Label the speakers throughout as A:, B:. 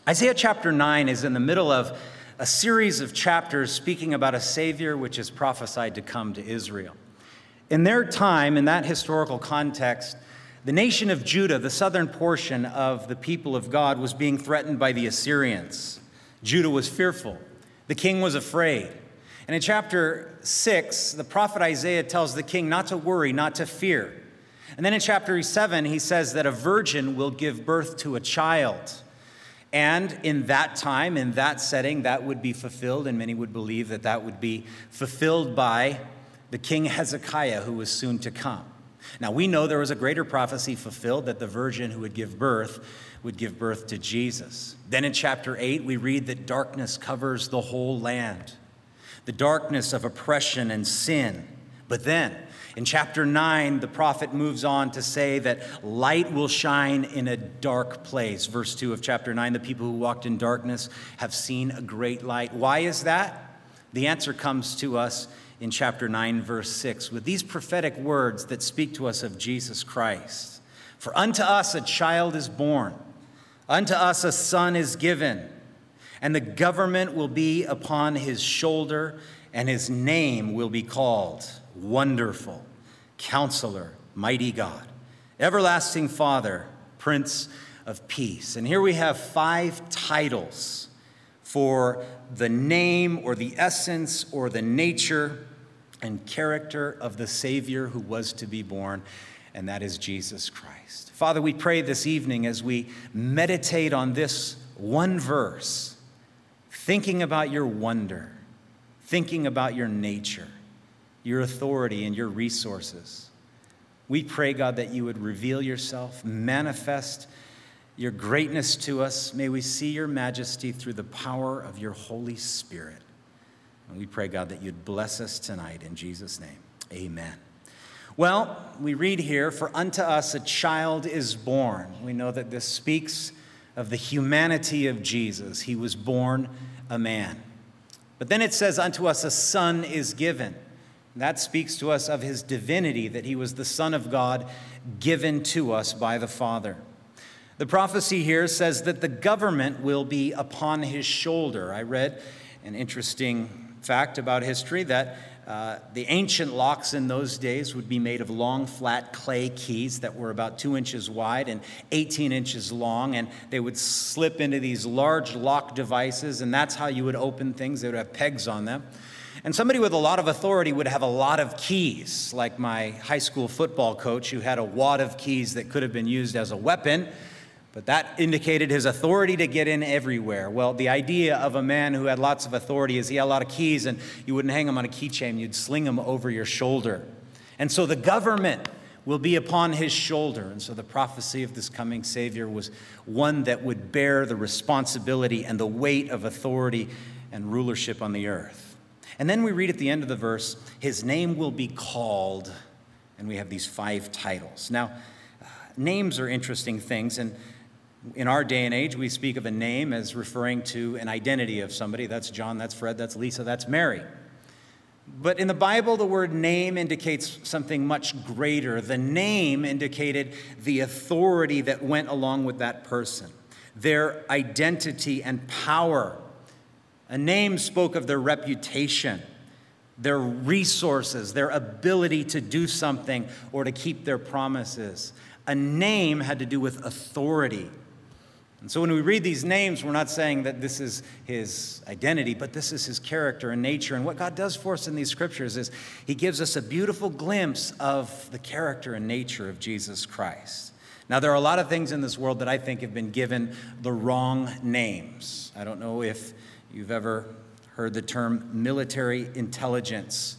A: Isaiah chapter 9 is in the middle of a series of chapters speaking about a Savior which is prophesied to come to Israel. In their time, in that historical context, the nation of Judah, the southern portion of the people of God, was being threatened by the Assyrians. Judah was fearful. The king was afraid. And in chapter 6, the prophet Isaiah tells the king not to worry, not to fear. And then in chapter 7, he says that a virgin will give birth to a child. And in that time, in that setting, that would be fulfilled, and many would believe that that would be fulfilled by the king Hezekiah, who was soon to come. Now, we know there was a greater prophecy fulfilled, that the virgin who would give birth to Jesus. Then in chapter 8, we read that darkness covers the whole land, the darkness of oppression and sin. But then, in chapter 9, the prophet moves on to say that light will shine in a dark place. Verse 2 of chapter 9, the people who walked in darkness have seen a great light. Why is that? The answer comes to us in chapter 9, verse 6, with these prophetic words that speak to us of Jesus Christ. For unto us a child is born, unto us a son is given, and the government will be upon his shoulder, and his name will be called Wonderful, Counselor, Mighty God, Everlasting Father, Prince of Peace. And here we have 5 titles for the name or the essence or the nature and character of the Savior who was to be born, and that is Jesus Christ. Father, we pray this evening as we meditate on this one verse, thinking about your wonder, thinking about your nature, your authority and your resources. We pray, God, that you would reveal yourself, manifest your greatness to us. May we see your majesty through the power of your Holy Spirit. And we pray, God, that you'd bless us tonight in Jesus' name. Amen. Well, we read here, for unto us a child is born. We know that this speaks of the humanity of Jesus. He was born a man. But then it says, unto us a son is given. That speaks to us of his divinity, that he was the Son of God given to us by the Father. The prophecy here says that the government will be upon his shoulder. I read an interesting fact about history that the ancient locks in those days would be made of long, flat clay keys that were about 2 inches wide and 18 inches long, and they would slip into these large lock devices, and that's how you would open things. They would have pegs on them. And somebody with a lot of authority would have a lot of keys, like my high school football coach who had a wad of keys that could have been used as a weapon, but that indicated his authority to get in everywhere. Well, the idea of a man who had lots of authority is he had a lot of keys, and you wouldn't hang them on a keychain, you'd sling them over your shoulder. And so the government will be upon his shoulder. And so the prophecy of this coming Savior was one that would bear the responsibility and the weight of authority and rulership on the earth. And then we read at the end of the verse, his name will be called, and we have these 5 titles. Now, names are interesting things, and in our day and age, we speak of a name as referring to an identity of somebody. That's John, that's Fred, that's Lisa, that's Mary. But in the Bible, the word name indicates something much greater. The name indicated the authority that went along with that person, their identity and power. A name spoke of their reputation, their resources, their ability to do something or to keep their promises. A name had to do with authority. And so when we read these names, we're not saying that this is his identity, but this is his character and nature. And what God does for us in these scriptures is he gives us a beautiful glimpse of the character and nature of Jesus Christ. Now, there are a lot of things in this world that I think have been given the wrong names. I don't know if you've ever heard the term military intelligence,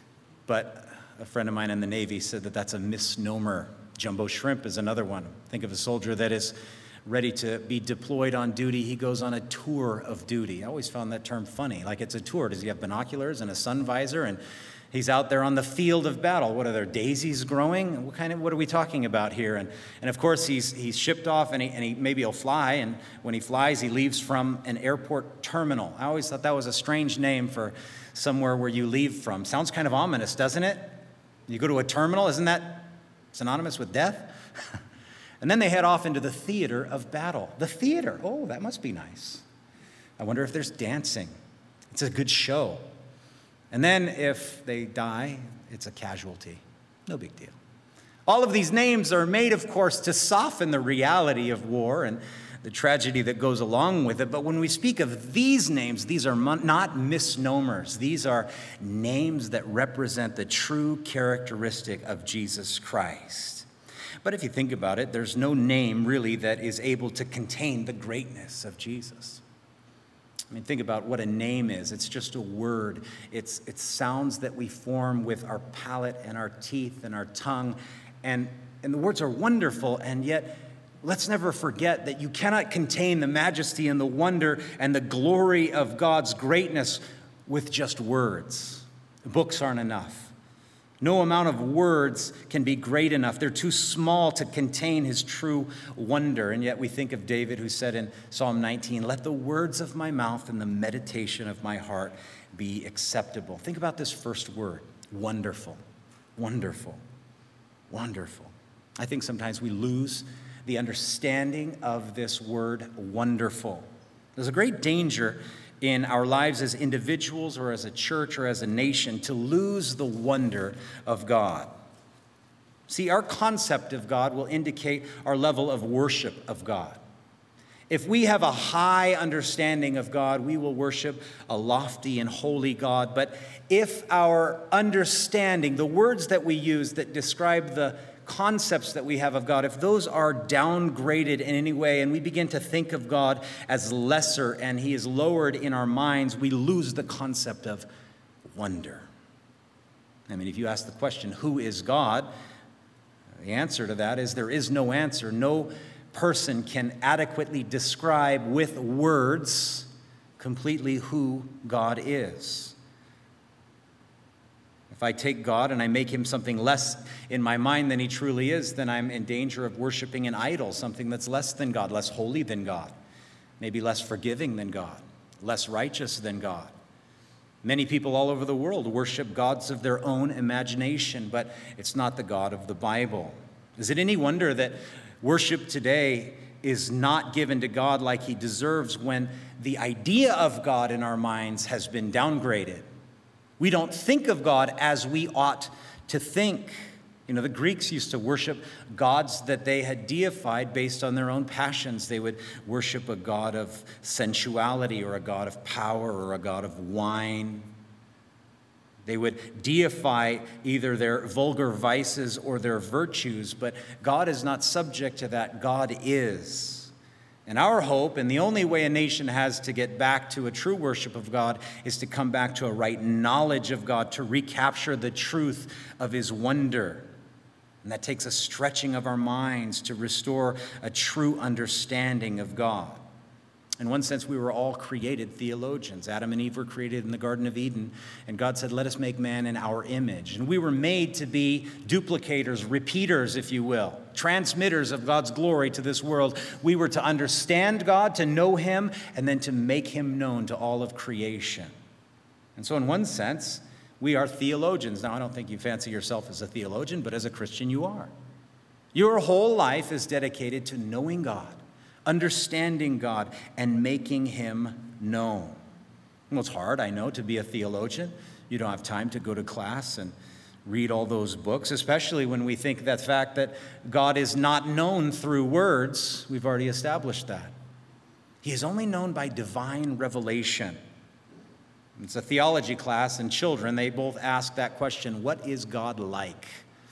A: but a friend of mine in the Navy said that that's a misnomer. Jumbo shrimp is another one. Think of a soldier that is ready to be deployed on duty. He goes on a tour of duty. I always found that term funny. Like, it's a tour. Does he have binoculars and a sun visor? And he's out there on the field of battle. What are there, daisies growing? What are we talking about here? And of course, he's shipped off, and he maybe he'll fly. And when he flies, he leaves from an airport terminal. I always thought that was a strange name for somewhere where you leave from. Sounds kind of ominous, doesn't it? You go to a terminal, isn't that synonymous with death? And then they head off into the theater of battle. The theater, oh, that must be nice. I wonder if there's dancing. It's a good show. And then if they die, it's a casualty. No big deal. All of these names are made, of course, to soften the reality of war and the tragedy that goes along with it. But when we speak of these names, these are not misnomers. These are names that represent the true characteristic of Jesus Christ. But if you think about it, there's no name really that is able to contain the greatness of Jesus. I mean, think about what a name is. It's just a word. It's sounds that we form with our palate and our teeth and our tongue. And the words are wonderful, and yet let's never forget that you cannot contain the majesty and the wonder and the glory of God's greatness with just words. Books aren't enough. No amount of words can be great enough. They're too small to contain his true wonder. And yet we think of David, who said in Psalm 19, "Let the words of my mouth and the meditation of my heart be acceptable." Think about this first word, wonderful, wonderful, wonderful. I think sometimes we lose the understanding of this word, wonderful. There's a great danger in our lives as individuals or as a church or as a nation to lose the wonder of God. See, our concept of God will indicate our level of worship of God. If we have a high understanding of God, we will worship a lofty and holy God. But if our understanding, the words that we use that describe the concepts that we have of God, if those are downgraded in any way and we begin to think of God as lesser and he is lowered in our minds, we lose the concept of wonder. I mean, if you ask the question, who is God? The answer to that is there is no answer. No person can adequately describe with words completely who God is. If I take God and I make him something less in my mind than he truly is, then I'm in danger of worshiping an idol, something that's less than God, less holy than God, maybe less forgiving than God, less righteous than God. Many people all over the world worship gods of their own imagination, but it's not the God of the Bible. Is it any wonder that worship today is not given to God like he deserves when the idea of God in our minds has been downgraded? We don't think of God as we ought to think. You know, the Greeks used to worship gods that they had deified based on their own passions. They would worship a god of sensuality or a god of power or a god of wine. They would deify either their vulgar vices or their virtues, but God is not subject to that. God is. And our hope, and the only way a nation has to get back to a true worship of God, is to come back to a right knowledge of God, to recapture the truth of his wonder. And that takes a stretching of our minds to restore a true understanding of God. In one sense, we were all created theologians. Adam and Eve were created in the Garden of Eden, and God said, "Let us make man in our image." And we were made to be duplicators, repeaters, if you will, transmitters of God's glory to this world. We were to understand God, to know him, and then to make him known to all of creation. And so in one sense, we are theologians. Now, I don't think you fancy yourself as a theologian, but as a Christian, you are. Your whole life is dedicated to knowing God, understanding God, and making him known. Well, it's hard, I know, to be a theologian. You don't have time to go to class and read all those books, especially when we think that fact that God is not known through words. We've already established that. He is only known by divine revelation. It's a theology class, and children, they both ask that question, what is God like?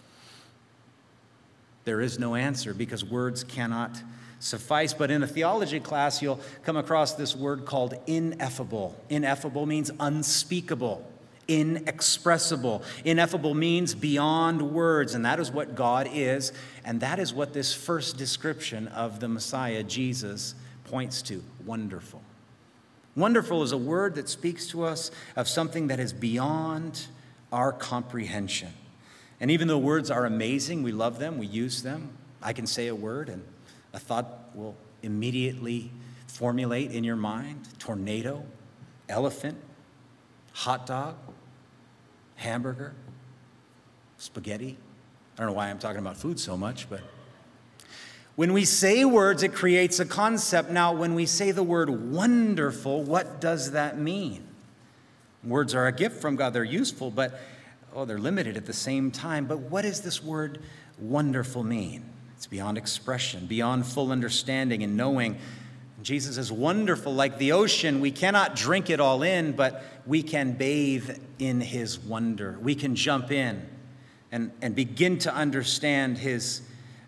A: There is no answer because words cannot suffice. But in a theology class, you'll come across this word called ineffable. Ineffable means unspeakable, inexpressible. Ineffable means beyond words, and that is what God is, and that is what this first description of the Messiah, Jesus, points to. Wonderful. Wonderful is a word that speaks to us of something that is beyond our comprehension. And even though words are amazing, we love them, we use them. I can say a word and a thought will immediately formulate in your mind. Tornado, elephant, hot dog, hamburger, spaghetti. I don't know why I'm talking about food so much, but When we say words, it creates a concept. Now, when we say the word wonderful, what does that mean? Words are a gift from God. They're useful, but they're limited at the same time. But what does this word wonderful mean? It's beyond expression, beyond full understanding and knowing. Jesus is wonderful like the ocean. We cannot drink it all in, but we can bathe in his wonder. We can jump in and begin to understand his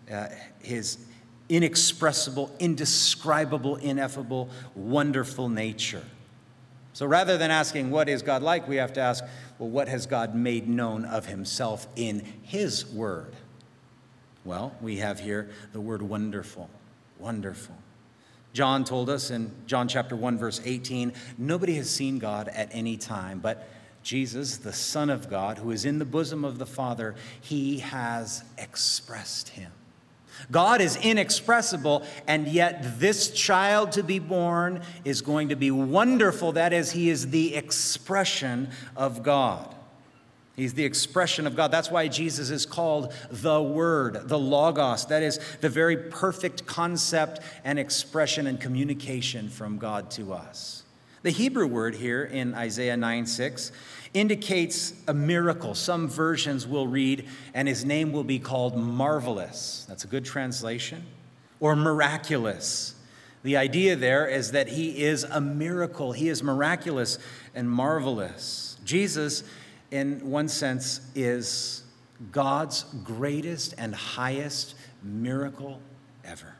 A: inexpressible, indescribable, ineffable, wonderful nature. So rather than asking, what is God like, we have to ask, well, what has God made known of himself in his word? Well, we have here the word wonderful, wonderful. John told us in John chapter 1, verse 18, nobody has seen God at any time, but Jesus, the Son of God, who is in the bosom of the Father, he has expressed him. God is inexpressible, and yet this child to be born is going to be wonderful. That is, he is the expression of God. He's the expression of God. That's why Jesus is called the Word, the Logos. That is the very perfect concept and expression and communication from God to us. The Hebrew word here in Isaiah 9:6 indicates a miracle. Some versions will read, and his name will be called marvelous. That's a good translation. Or miraculous. The idea there is that he is a miracle. He is miraculous and marvelous. Jesus, in one sense, is God's greatest and highest miracle ever.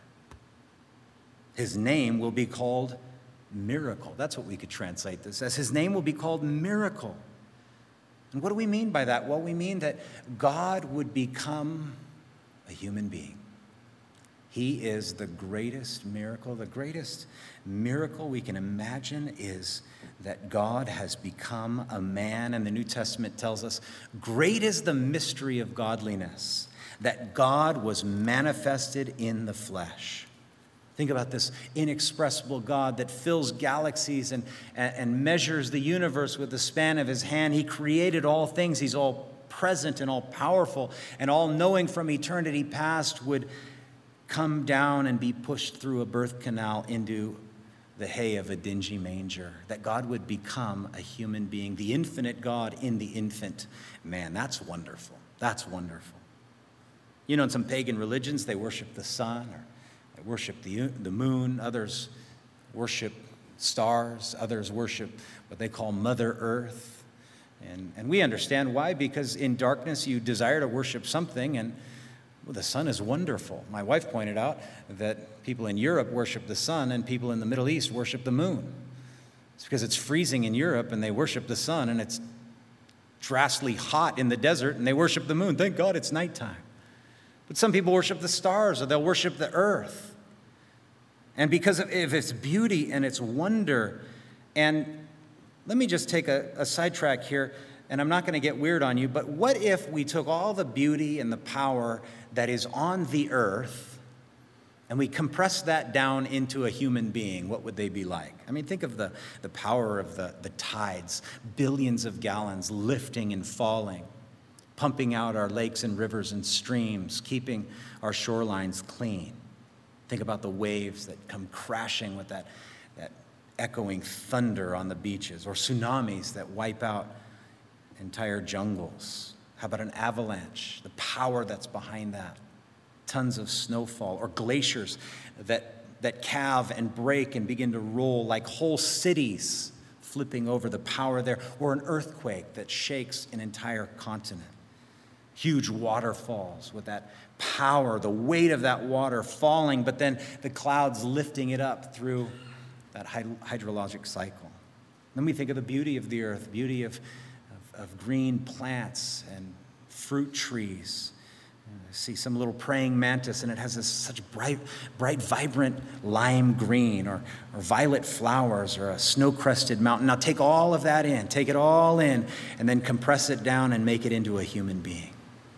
A: His name will be called miracle. That's what we could translate this as. His name will be called miracle. And what do we mean by that? Well, we mean that God would become a human being. He is the greatest miracle. The greatest miracle we can imagine is that God has become a man. And the New Testament tells us, great is the mystery of godliness, that God was manifested in the flesh. Think about this inexpressible God that fills galaxies and measures the universe with the span of his hand. He created all things. He's all present and all powerful and all knowing from eternity past, would come down and be pushed through a birth canal into the hay of a dingy manger. That God would become a human being, the infinite God in the infant man. That's wonderful. That's wonderful. You know, in some pagan religions, they worship the sun, or they worship the moon. Others worship stars. Others worship what they call Mother Earth. And we understand why, because in darkness you desire to worship something, and well, the sun is wonderful. My wife pointed out that people in Europe worship the sun and people in the Middle East worship the moon. It's because it's freezing in Europe and they worship the sun, and it's drastically hot in the desert and they worship the moon. Thank God it's nighttime. But some people worship the stars, or they'll worship the earth. And because of its beauty and its wonder, and let me just take a sidetrack here, and I'm not going to get weird on you, but what if we took all the beauty and the power that is on the earth and we compressed that down into a human being? What would they be like? I mean, think of the power of the tides, billions of gallons lifting and falling, pumping out our lakes and rivers and streams, keeping our shorelines clean. Think about the waves that come crashing with that echoing thunder on the beaches, or tsunamis that wipe out entire jungles. How about an avalanche? The power that's behind that. Tons of snowfall, or glaciers that calve and break and begin to roll like whole cities flipping over, the power there, or an earthquake that shakes an entire continent. Huge waterfalls with that power, the weight of that water falling, but then the clouds lifting it up through that hydrologic cycle. Then we think of the beauty of the earth, beauty of green plants and fruit trees. I see some little praying mantis, and it has such bright, vibrant lime green, or violet flowers, or a snow-crested mountain. Now take all of that in, take it all in, and then compress it down and make it into a human being.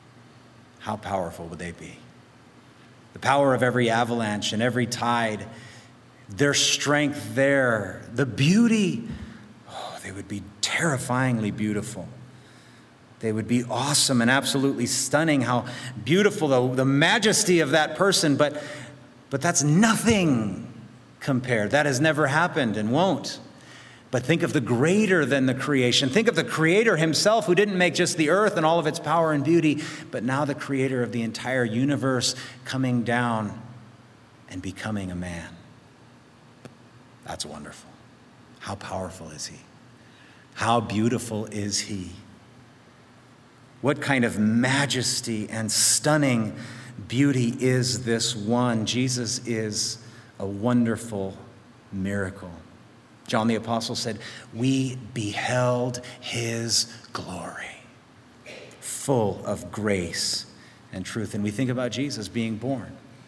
A: How powerful would they be? The power of every avalanche and every tide, their strength there, the beauty, they would be terrifyingly beautiful. They would be awesome and absolutely stunning. How beautiful, the majesty of that person. But But that's nothing compared. That has never happened and won't. But think of the greater than the creation. Think of the Creator himself, who didn't make just the earth and all of its power and beauty, but now the Creator of the entire universe coming down and becoming a man. That's wonderful. How powerful is he? How beautiful is he? What kind of majesty and stunning beauty is this one? Jesus is a wonderful miracle. John the Apostle said, "We beheld his glory, full of grace and truth." And we think about Jesus being born.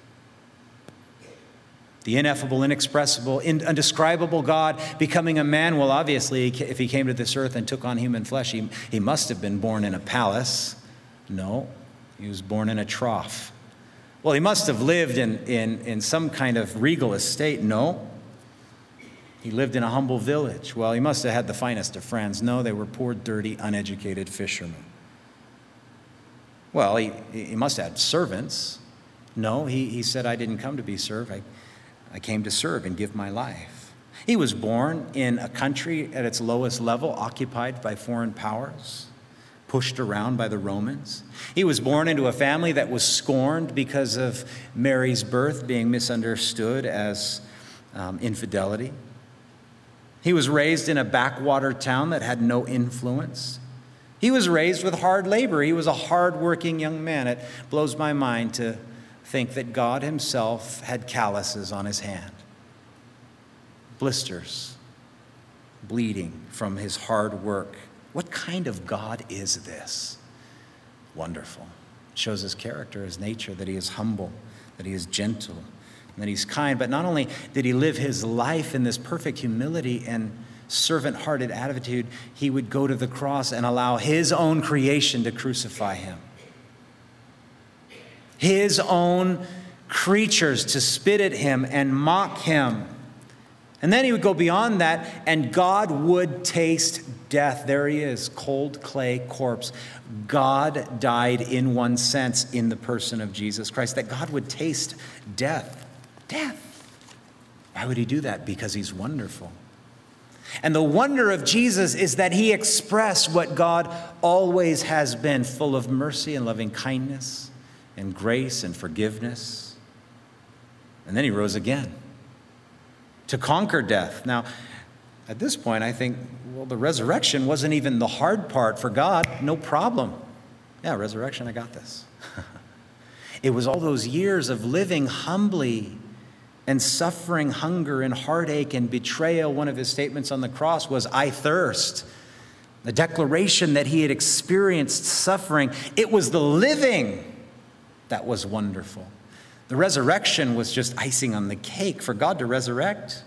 A: The ineffable, inexpressible, undescribable God becoming a man. Well, obviously, if he came to this earth and took on human flesh, he must have been born in a palace. No, he was born in a trough. Well, he must have lived in some kind of regal estate. No. He lived in a humble village. Well, he must have had the finest of friends. No, they were poor, dirty, uneducated fishermen. Well, he must have had servants. No, he said, "I didn't come to be served. I came to serve and give my life." He was born in a country at its lowest level, occupied by foreign powers, pushed around by the Romans. He was born into a family that was scorned because of Mary's birth being misunderstood as infidelity. He was raised in a backwater town that had no influence. He was raised with hard labor. He was a hard-working young man. It blows my mind to think that God himself had calluses on his hand, blisters, bleeding from his hard work. What kind of God is this? Wonderful. It shows his character, his nature, that he is humble, that he is gentle, and that he's kind. But not only did he live his life in this perfect humility and servant-hearted attitude, he would go to the cross and allow his own creation to crucify him. His own creatures to spit at him and mock him. And then he would go beyond that, and God would taste death. There he is, cold clay corpse. God died in one sense in the person of Jesus Christ, that God would taste death. Death. Why would he do that? Because he's wonderful. And the wonder of Jesus is that he expressed what God always has been, full of mercy and loving kindness and grace and forgiveness. And then he rose again to conquer death. Now, at this point, I think, well, the resurrection wasn't even the hard part for God. No problem. Yeah, resurrection, I got this. It was all those years of living humbly and suffering hunger and heartache and betrayal. One of his statements on the cross was, "I thirst." The declaration that he had experienced suffering. It was the living that was wonderful. The resurrection was just icing on the cake. For God to resurrect,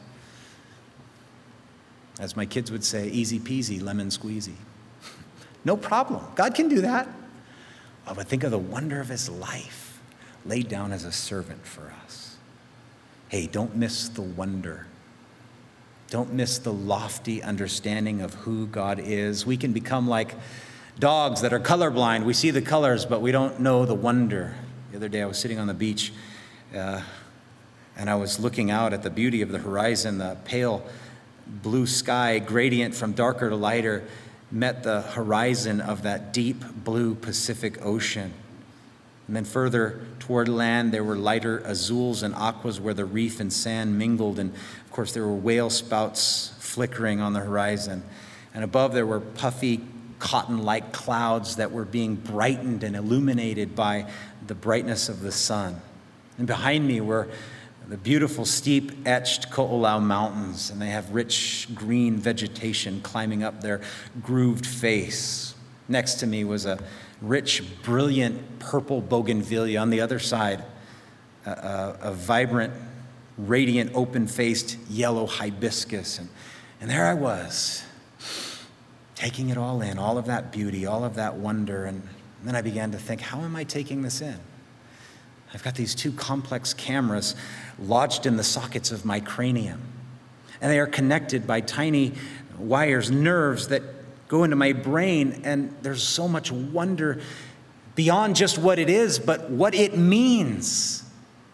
A: as my kids would say, easy peasy, lemon squeezy. No problem. God can do that. Oh, but think of the wonder of his life laid down as a servant for us. Hey, don't miss the wonder. Don't miss the lofty understanding of who God is. We can become like dogs that are colorblind. We see the colors, but we don't know the wonder. The other day I was sitting on the beach and I was looking out at the beauty of the horizon. The pale blue sky gradient from darker to lighter met the horizon of that deep blue Pacific Ocean. And then further toward land, there were lighter azules and aquas where the reef and sand mingled. And of course, there were whale spouts flickering on the horizon. And above, there were puffy cotton-like clouds that were being brightened and illuminated by the brightness of the sun. And behind me were the beautiful, steep, etched Ko'olau Mountains, and they have rich green vegetation climbing up their grooved face. Next to me was a rich, brilliant purple bougainvillea. On the other side, a vibrant, radiant, open-faced yellow hibiscus. And there I was, taking it all in, all of that beauty, all of that wonder. And then I began to think, how am I taking this in? I've got these two complex cameras lodged in the sockets of my cranium. And they are connected by tiny wires, nerves that go into my brain. And there's so much wonder beyond just what it is, but what it means.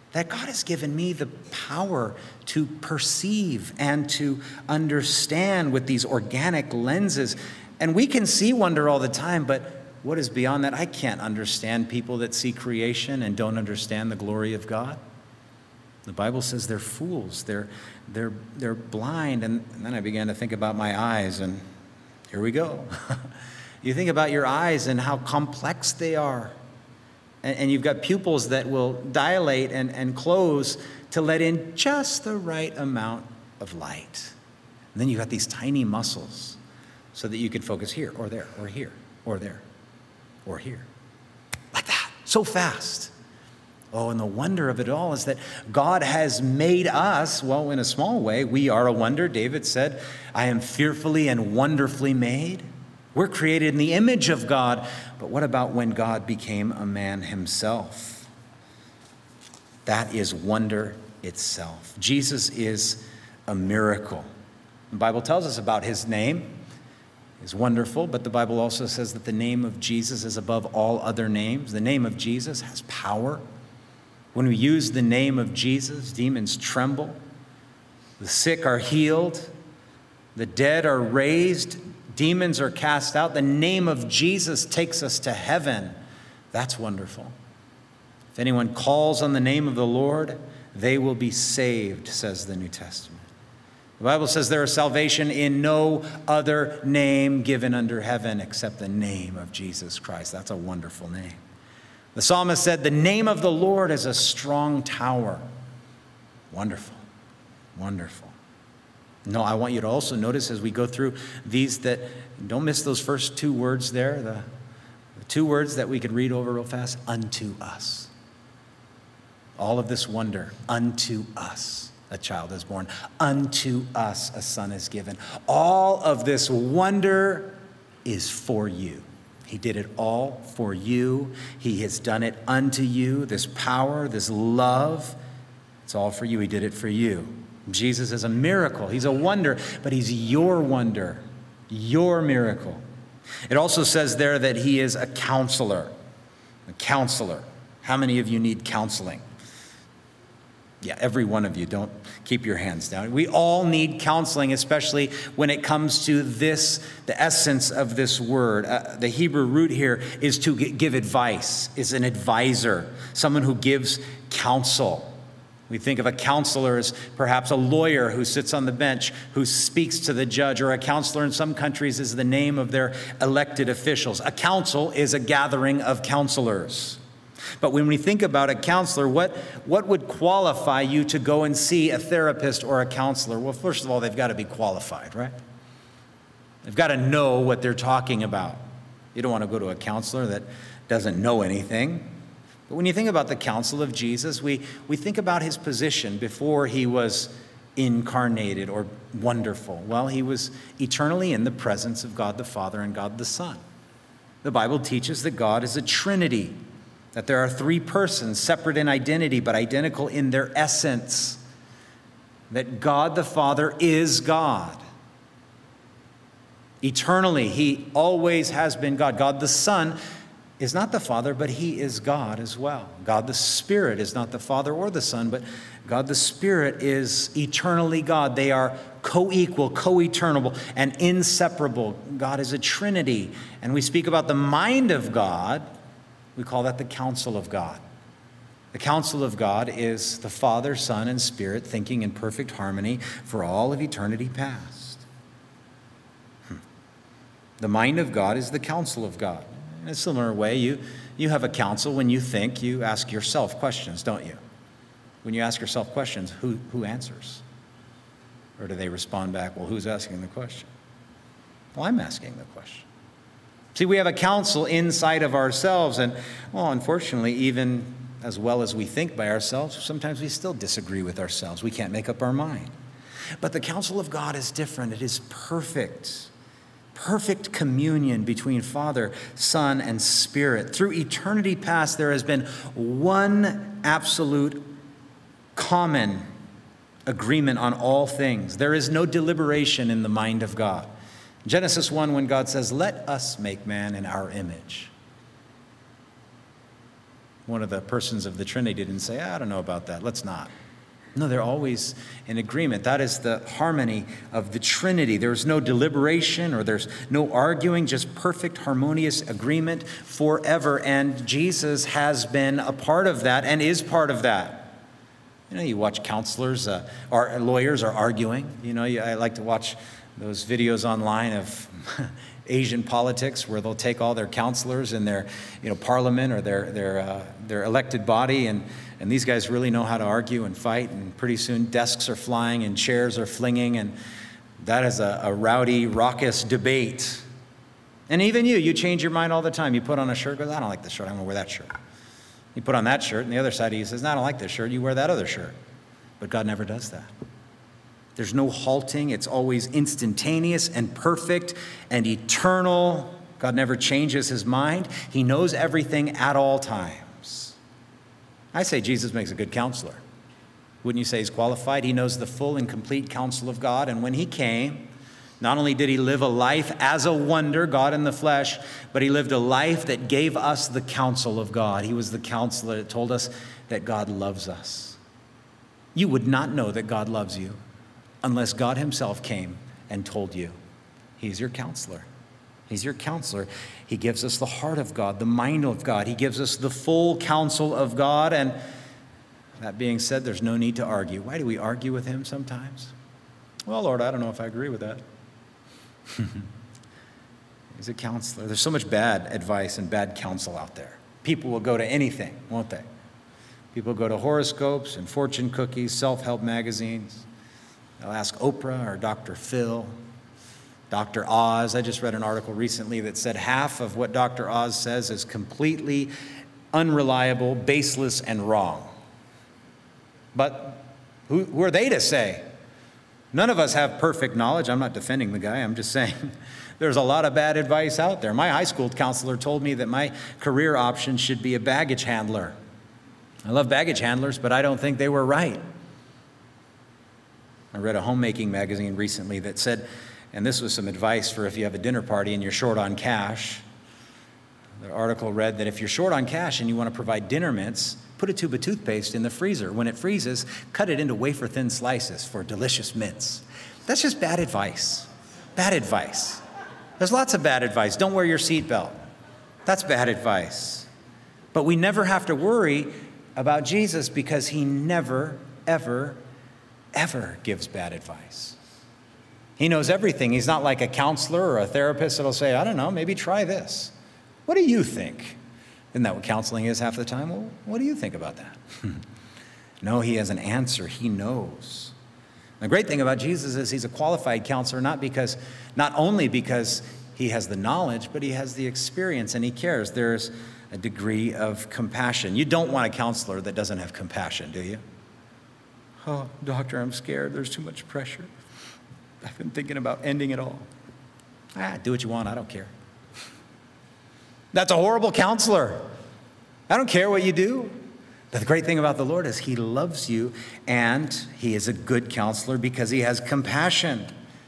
A: that God has given me the power to perceive and to understand with these organic lenses. And we can see wonder all the time, but what is beyond that? I can't understand people that see creation and don't understand the glory of God. The Bible says they're fools. They're blind. And then I began to think about my eyes, and here we go. You think about your eyes and how complex they are. And you've got pupils that will dilate and close to let in just the right amount of light. And then you've got these tiny muscles so that you can focus here or there or here or there or here. Like that, so fast. Oh, and the wonder of it all is that God has made us, well, in a small way, we are a wonder. David said, I am fearfully and wonderfully made. We're created in the image of God. But what about when God became a man himself? That is wonder itself. Jesus is a miracle. The Bible tells us about his name. Is wonderful, but the Bible also says that the name of Jesus is above all other names. The name of Jesus has power. When we use the name of Jesus, demons tremble. The sick are healed. The dead are raised. Demons are cast out. The name of Jesus takes us to heaven. That's wonderful. If anyone calls on the name of the Lord, they will be saved, says the New Testament. The Bible says there is salvation in no other name given under heaven except the name of Jesus Christ. That's a wonderful name. The psalmist said, the name of the Lord is a strong tower. Wonderful, wonderful. No, I want you to also notice as we go through these that, don't miss those first two words there, the two words that we could read over real fast, unto us. All of this wonder, unto us. A child is born. Unto us a son is given. All of this wonder is for you. He did it all for you. He has done it unto you. This power, this love, it's all for you. He did it for you. Jesus is a miracle. He's a wonder, but he's your wonder, your miracle. It also says there that he is a counselor. A counselor. How many of you need counseling? Yeah, every one of you. Don't keep your hands down. We all need counseling, especially when it comes to this, the essence of this word. The Hebrew root here is to give advice, is an advisor, someone who gives counsel. We think of a counselor as perhaps a lawyer who sits on the bench, who speaks to the judge, or a counselor in some countries is the name of their elected officials. A council is a gathering of counselors. But when we think about a counselor, what would qualify you to go and see a therapist or a counselor? Well, first of all, they've got to be qualified, right? They've got to know what they're talking about. You don't want to go to a counselor that doesn't know anything. But when you think about the counsel of Jesus, we think about his position before he was incarnated or wonderful. Well, he was eternally in the presence of God the Father and God the Son. The Bible teaches that God is a Trinity, that there are three persons, separate in identity, but identical in their essence. That God the Father is God. Eternally, he always has been God. God the Son is not the Father, but he is God as well. God the Spirit is not the Father or the Son, but God the Spirit is eternally God. They are co-equal, co-eternal, and inseparable. God is a Trinity. And we speak about the mind of God. We call that the counsel of God. The counsel of God is the Father, Son, and Spirit thinking in perfect harmony for all of eternity past. The mind of God is the counsel of God. In a similar way, you have a counsel when you think, you ask yourself questions, don't you? When you ask yourself questions, who answers? Or do they respond back, well, who's asking the question? Well, I'm asking the question. See, we have a counsel inside of ourselves, and, well, unfortunately, even as well as we think by ourselves, sometimes we still disagree with ourselves. We can't make up our mind. But the counsel of God is different. It is perfect. Perfect communion between Father, Son, and Spirit. Through eternity past, there has been one absolute common agreement on all things. There is no deliberation in the mind of God. Genesis 1, when God says, let us make man in our image. one of the persons of the Trinity didn't say, I don't know about that, let's not. No, they're always in agreement. That is the harmony of the Trinity. There's no deliberation or there's no arguing, just perfect, harmonious agreement forever. And Jesus has been a part of that and is part of that. You know, you watch counselors, or lawyers are arguing. You know, I like to watch those videos online of Asian politics where they'll take all their counselors in their, parliament or their elected body, and these guys really know how to argue and fight, and pretty soon desks are flying and chairs are flinging, and that is a rowdy, raucous debate. And even you change your mind all the time. You put on a shirt, goes, I don't like this shirt, I'm going to wear that shirt. You put on that shirt, and the other side of you says, no, I don't like this shirt, you wear that other shirt. But God never does that. There's no halting. It's always instantaneous and perfect and eternal. God never changes his mind. He knows everything at all times. I say Jesus makes a good counselor. Wouldn't you say he's qualified? He knows the full and complete counsel of God. And when he came, not only did he live a life as a wonder, God in the flesh, but he lived a life that gave us the counsel of God. He was the counselor that told us that God loves us. You would not know that God loves you unless God himself came and told you. He's your counselor. He's your counselor. He gives us the heart of God, the mind of God. He gives us the full counsel of God. And that being said, there's no need to argue. Why do we argue with him sometimes? Well, Lord, I don't know if I agree with that. He's a counselor. There's so much bad advice and bad counsel out there. People will go to anything, won't they? People go to horoscopes and fortune cookies, self-help magazines. They'll ask Oprah or Dr. Phil, Dr. Oz. I just read an article recently that said half of what Dr. Oz says is completely unreliable, baseless, and wrong. But who are they to say? None of us have perfect knowledge. I'm not defending the guy. I'm just saying there's a lot of bad advice out there. My high school counselor told me that my career option should be a baggage handler. I love baggage handlers, but I don't think they were right. I read a homemaking magazine recently that said, and this was some advice for if you have a dinner party and you're short on cash. The article read that if you're short on cash and you want to provide dinner mints, put a tube of toothpaste in the freezer. When it freezes, cut it into wafer-thin slices for delicious mints. That's just bad advice. Bad advice. There's lots of bad advice. Don't wear your seatbelt. That's bad advice. But we never have to worry about Jesus because he never, ever gives bad advice. He knows everything. He's not like a counselor or a therapist that'll say, I don't know, maybe try this. What do you think? Isn't that what counseling is half the time? Well, what do you think about that? No, he has an answer. He knows. The great thing about Jesus is he's a qualified counselor, not only because he has the knowledge, but he has the experience and he cares. There's a degree of compassion. You don't want a counselor that doesn't have compassion, do you? Oh, doctor, I'm scared. There's too much pressure. I've been thinking about ending it all. Do what you want. I don't care. That's a horrible counselor. I don't care what you do. But the great thing about the Lord is he loves you, and he is a good counselor because he has compassion.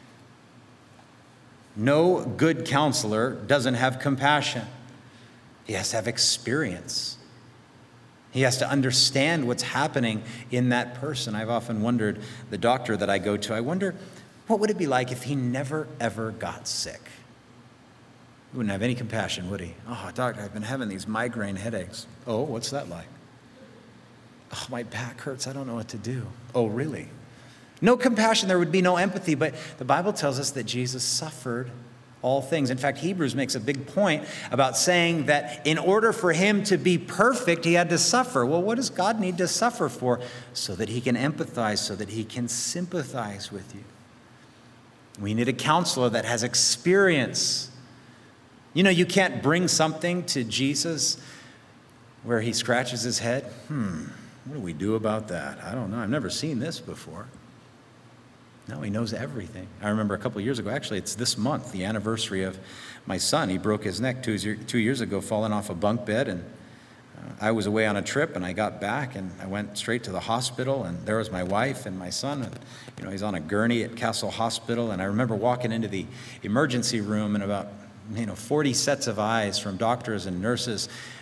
A: No good counselor doesn't have compassion. He has to have experience. He has to understand what's happening in that person. I've often wondered, the doctor that I go to, I wonder, what would it be like if he never, ever got sick? He wouldn't have any compassion, would he? Oh, doctor, I've been having these migraine headaches. Oh, what's that like? Oh, my back hurts. I don't know what to do. Oh, really? No compassion. There would be no empathy. But the Bible tells us that Jesus suffered all things. In fact, Hebrews makes a big point about saying that in order for him to be perfect, he had to suffer. Well, what does God need to suffer for? So that he can empathize, so that he can sympathize with you. We need a counselor that has experience. You know, you can't bring something to Jesus where he scratches his head. What do we do about that? I don't know. I've never seen this before. No, he knows everything. I remember a couple years ago, actually, it's this month, the anniversary of my son. He broke his neck 2 years ago, falling off a bunk bed, and I was away on a trip, and I got back, and I went straight to the hospital, and there was my wife and my son, and he's on a gurney at Castle Hospital, and I remember walking into the emergency room, and about 40 sets of eyes from doctors and nurses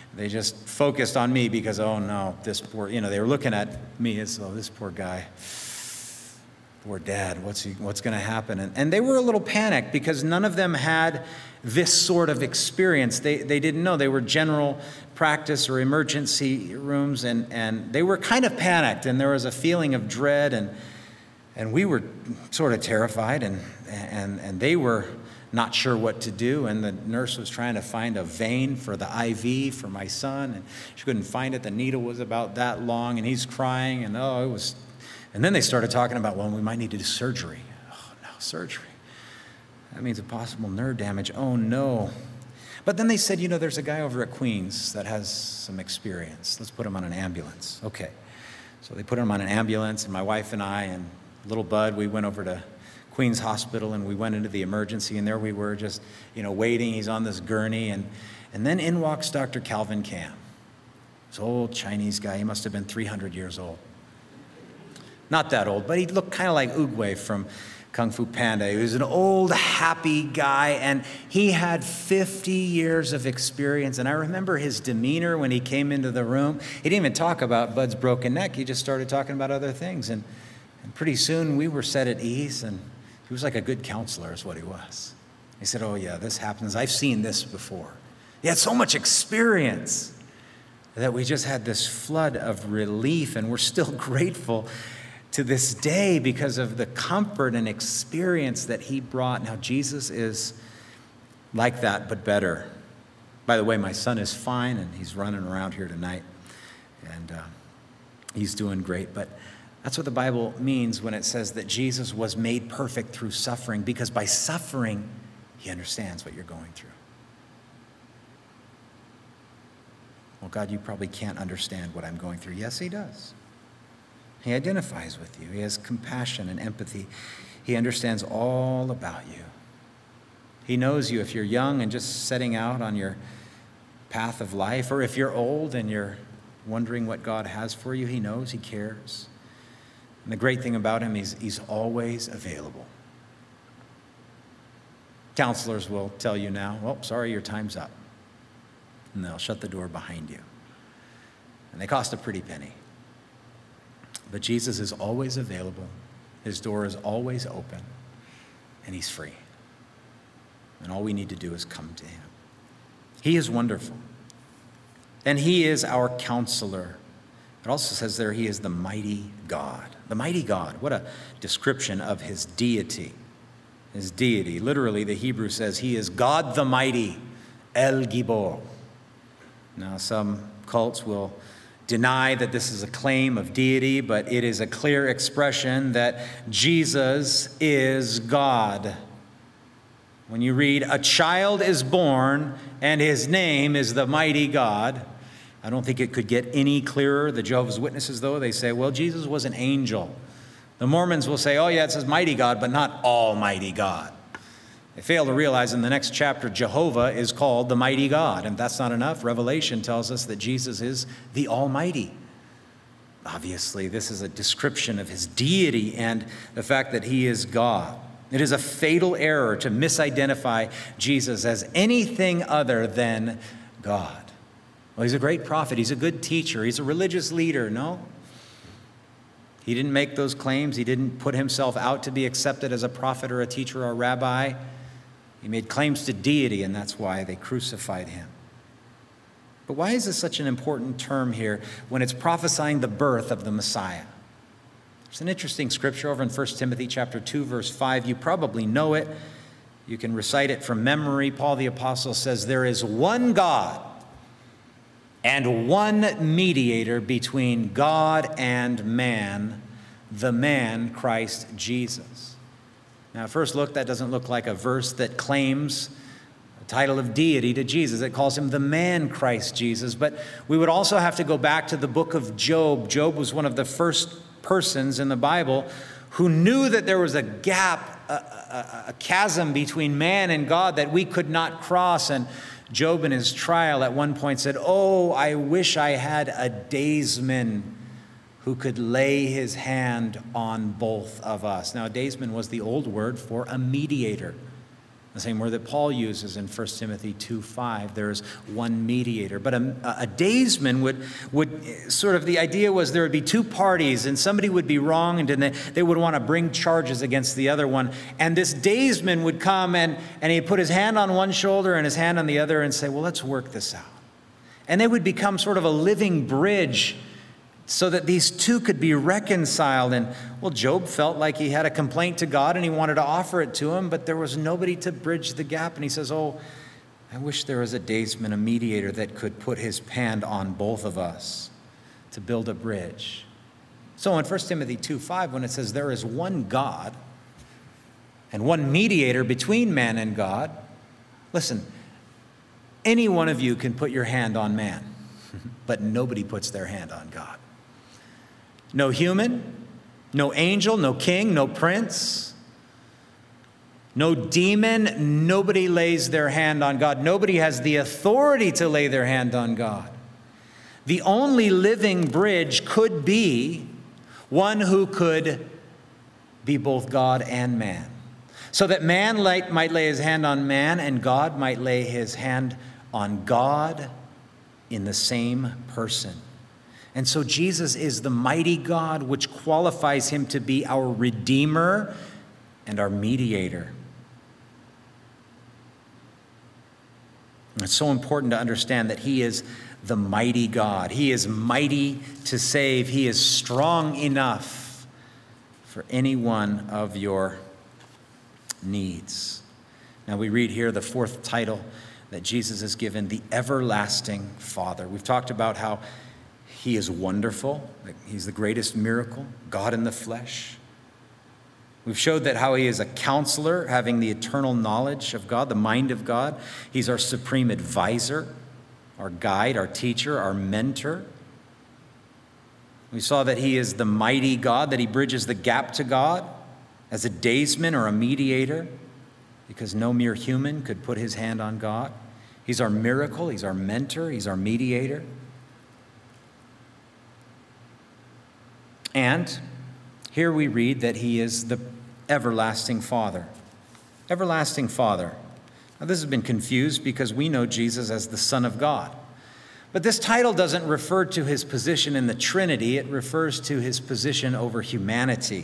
A: They just focused on me because, oh no, this poor, they were looking at me as, oh, this poor guy, poor dad, what's going to happen? And they were a little panicked because none of them had this sort of experience. They didn't know. They were general practice or emergency rooms, and they were kind of panicked, and there was a feeling of dread, and we were sort of terrified, and they were not sure what to do, and the nurse was trying to find a vein for the IV for my son, and she couldn't find it. The needle was about that long, and he's crying, and and then they started talking about, well, we might need to do surgery. Oh no, surgery. That means a possible nerve damage. Oh no. But then they said, there's a guy over at Queens that has some experience. Let's put him on an ambulance. Okay. So they put him on an ambulance, and my wife and I and little Bud, we went over to Queens Hospital, and we went into the emergency, and there we were just, waiting. He's on this gurney, and then in walks Dr. Calvin Cam. This old Chinese guy. He must have been 300 years old. Not that old, but he looked kind of like Oogway from Kung Fu Panda. He was an old, happy guy, and he had 50 years of experience. And I remember his demeanor when he came into the room. He didn't even talk about Bud's broken neck. He just started talking about other things. And pretty soon we were set at ease, and he was like a good counselor is what he was. He said, oh yeah, this happens. I've seen this before. He had so much experience that we just had this flood of relief, and we're still grateful to this day because of the comfort and experience that he brought. Now, Jesus is like that, but better. By the way, my son is fine, and he's running around here tonight, and he's doing great. But that's what the Bible means when it says that Jesus was made perfect through suffering, because by suffering, he understands what you're going through. Well, God, you probably can't understand what I'm going through. Yes, he does. He identifies with you. He has compassion and empathy. He understands all about you. He knows you if you're young and just setting out on your path of life, or if you're old and you're wondering what God has for you. He knows, he cares. And the great thing about him is he's always available. Counselors will tell you now, well, sorry, your time's up. And they'll shut the door behind you. And they cost a pretty penny. But Jesus is always available. His door is always open. And he's free. And all we need to do is come to him. He is wonderful. And he is our counselor. It also says there he is the mighty God. The mighty God. What a description of his deity. His deity. Literally, the Hebrew says he is God the mighty, El Gibor. Now, some cults will deny that this is a claim of deity, but it is a clear expression that Jesus is God. When you read, a child is born and his name is the mighty God, I don't think it could get any clearer. The Jehovah's Witnesses, though, they say, well, Jesus was an angel. The Mormons will say, oh yeah, it says mighty God, but not almighty God. They fail to realize in the next chapter, Jehovah is called the mighty God. And if that's not enough, Revelation tells us that Jesus is the Almighty. Obviously, this is a description of his deity and the fact that he is God. It is a fatal error to misidentify Jesus as anything other than God. Well, he's a great prophet. He's a good teacher. He's a religious leader. No. He didn't make those claims. He didn't put himself out to be accepted as a prophet or a teacher or a rabbi. He made claims to deity, and that's why they crucified him. But why is this such an important term here when it's prophesying the birth of the Messiah? There's an interesting scripture over in 1 Timothy chapter 2, verse 5. You probably know it. You can recite it from memory. Paul the Apostle says, there is one God and one mediator between God and man, the man Christ Jesus. Now, at first look, that doesn't look like a verse that claims a title of deity to Jesus. It calls him the man Christ Jesus. But we would also have to go back to the book of Job. Job was one of the first persons in the Bible who knew that there was a gap, a chasm between man and God that we could not cross. And Job in his trial at one point said, oh, I wish I had a daysman who could lay his hand on both of us. Now, a daysman was the old word for a mediator, The same word that Paul uses in 1 Timothy 2:5. There's one mediator. But a daysman would sort of, the idea was there would be two parties and somebody would be wrong and then they would want to bring charges against the other one. And this daysman would come and he'd put his hand on one shoulder and his hand on the other and say, well, let's work this out. And they would become sort of a living bridge so that these two could be reconciled. And, well, Job felt like he had a complaint to God and he wanted to offer it to him, but there was nobody to bridge the gap. And he says, oh, I wish there was a daysman, a mediator that could put his hand on both of us to build a bridge. So in 1 Timothy 2:5, when it says there is one God and one mediator between man and God, listen, any one of you can put your hand on man, but nobody puts their hand on God. No human, no angel, no king, no prince, no demon. Nobody lays their hand on God. Nobody has the authority to lay their hand on God. The only living bridge could be one who could be both God and man. So that man might lay his hand on man and God might lay his hand on God in the same person. And so Jesus is the mighty God, which qualifies him to be our Redeemer and our mediator. And it's so important to understand that he is the mighty God. He is mighty to save. He is strong enough for any one of your needs. Now we read here the fourth title that Jesus is given, the Everlasting Father. We've talked about how he is wonderful. He's the greatest miracle, God in the flesh. We've showed that how he is a counselor, having the eternal knowledge of God, the mind of God. He's our supreme advisor, our guide, our teacher, our mentor. We saw that he is the mighty God, that he bridges the gap to God as a daysman or a mediator, because no mere human could put his hand on God. He's our miracle, he's our mentor, he's our mediator. And here we read that he is the everlasting Father. Everlasting Father. Now this has been confused because we know Jesus as the Son of God. But this title doesn't refer to his position in the Trinity. It refers to his position over humanity.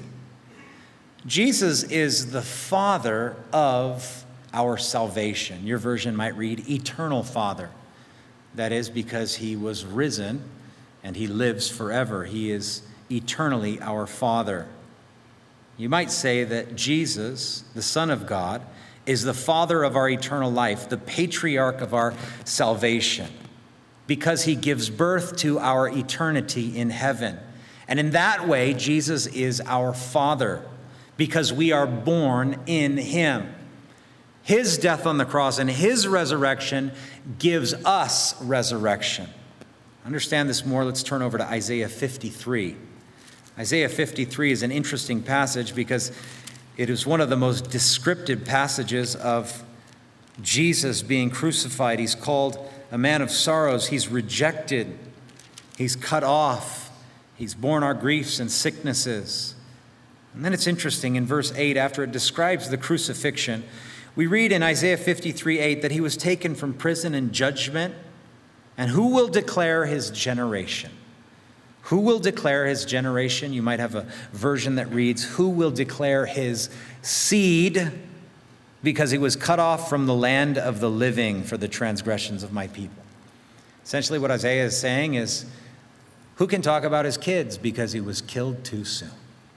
A: Jesus is the Father of our salvation. Your version might read Eternal Father. That is because he was risen and he lives forever. He is eternally our Father. You might say that Jesus, the Son of God, is the Father of our eternal life, the patriarch of our salvation, because he gives birth to our eternity in heaven. And in that way, Jesus is our Father, because we are born in him. His death on the cross and his resurrection gives us resurrection. Understand this more. Let's turn over to Isaiah 53. Isaiah 53 is an interesting passage because it is one of the most descriptive passages of Jesus being crucified. He's called a man of sorrows. He's rejected. He's cut off. He's borne our griefs and sicknesses. And then it's interesting in verse 8, after it describes the crucifixion, we read in Isaiah 53:8 that he was taken from prison and judgment. And who will declare his generation? Who will declare his generation? You might have a version that reads, who will declare his seed? Because he was cut off from the land of the living for the transgressions of my people. Essentially what Isaiah is saying is, who can talk about his kids because he was killed too soon?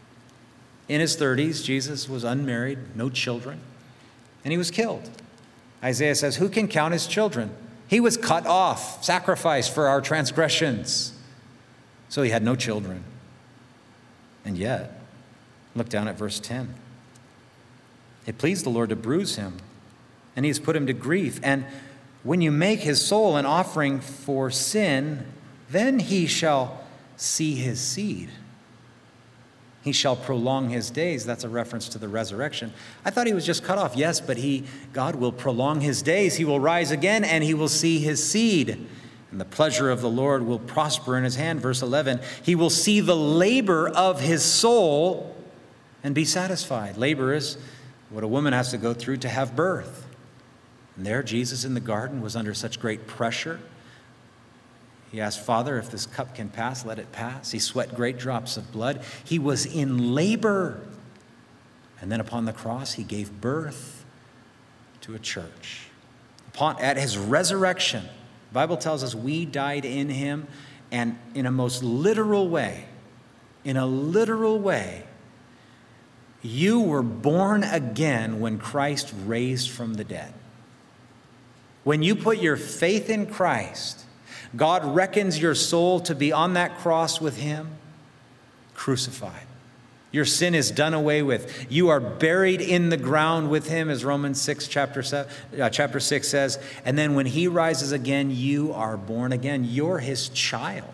A: In his 30s, Jesus was unmarried, no children, and he was killed. Isaiah says, who can count his children? He was cut off, sacrificed for our transgressions. So he had no children. And yet, look down at verse 10. It pleased the Lord to bruise him, and he has put him to grief. And when you make his soul an offering for sin, then he shall see his seed. He shall prolong his days. That's a reference to the resurrection. I thought he was just cut off. Yes, but God will prolong his days. He will rise again, and he will see his seed. And the pleasure of the Lord will prosper in his hand. Verse 11, he will see the labor of his soul and be satisfied. Labor is what a woman has to go through to have birth. And there, Jesus in the garden was under such great pressure. He asked, Father, if this cup can pass, let it pass. He sweat great drops of blood. He was in labor. And then upon the cross, he gave birth to a church. At his resurrection, the Bible tells us we died in him, and in a most literal way, you were born again when Christ raised from the dead. When you put your faith in Christ, God reckons your soul to be on that cross with him, crucified. Your sin is done away with. You are buried in the ground with him, as Romans 6, chapter 6 says. And then when he rises again, you are born again. You're his child.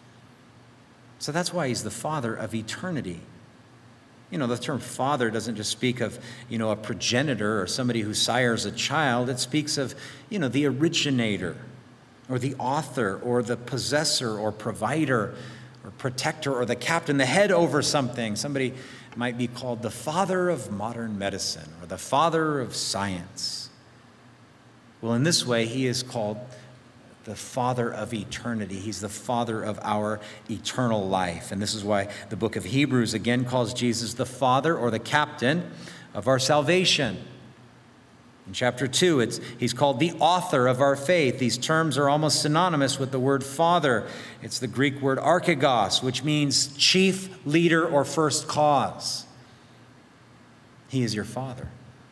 A: So that's why he's the Father of eternity. You know, the term father doesn't just speak of, a progenitor or somebody who sires a child. It speaks of, the originator or the author or the possessor or provider or protector or the captain, the head over something. Somebody might be called the father of modern medicine or the father of science. Well, in this way, he is called the Father of eternity. He's the Father of our eternal life. And this is why the book of Hebrews again calls Jesus the Father or the captain of our salvation. In chapter 2, he's called the author of our faith. These terms are almost synonymous with the word father. It's the Greek word archegos, which means chief, leader, or first cause. He is your father.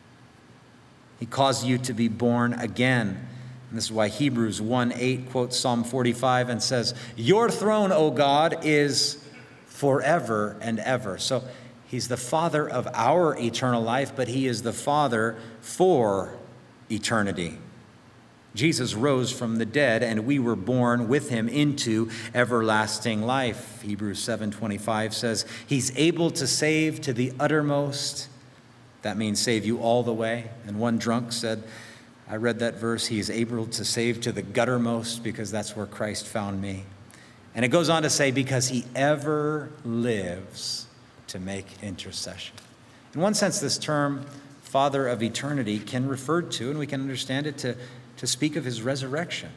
A: He caused you to be born again. And this is why Hebrews 1:8 quotes Psalm 45 and says, your throne, O God, is forever and ever. So he's the Father of our eternal life, but he is the Father for eternity. Jesus rose from the dead, and we were born with him into everlasting life. Hebrews 7:25 says, he's able to save to the uttermost. That means save you all the way. And one drunk said, I read that verse, he is able to save to the guttermost, because that's where Christ found me. And it goes on to say, because he ever lives to make intercession. In one sense, this term, Father of eternity, can refer to, and we can understand it to speak of his resurrection.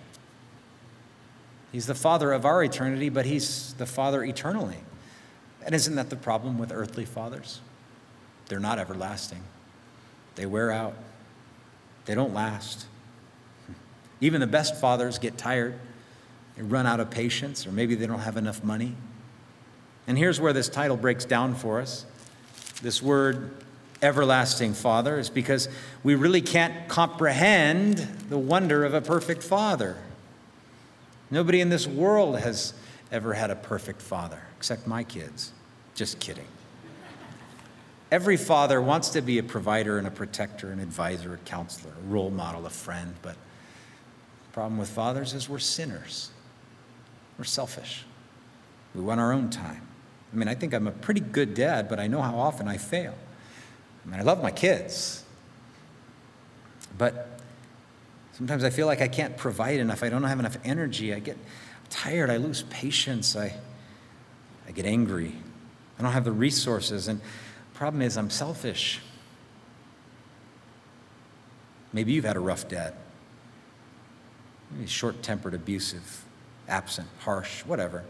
A: He's the Father of our eternity, but he's the Father eternally. And isn't that the problem with earthly fathers? They're not everlasting. They wear out. They don't last. Even the best fathers get tired. They run out of patience, or maybe they don't have enough money. And here's where this title breaks down for us. This word, everlasting Father, is because we really can't comprehend the wonder of a perfect father. Nobody in this world has ever had a perfect father, except my kids. Just kidding. Every father wants to be a provider and a protector, an advisor, a counselor, a role model, a friend. But the problem with fathers is we're sinners. We're selfish. We want our own time. I think I'm a pretty good dad, but I know how often I fail. I love my kids. But sometimes I feel like I can't provide enough. I don't have enough energy. I get tired. I lose patience. I get angry. I don't have the resources. And problem is, I'm selfish. Maybe you've had a rough dad. Maybe short-tempered, abusive, absent, harsh, whatever.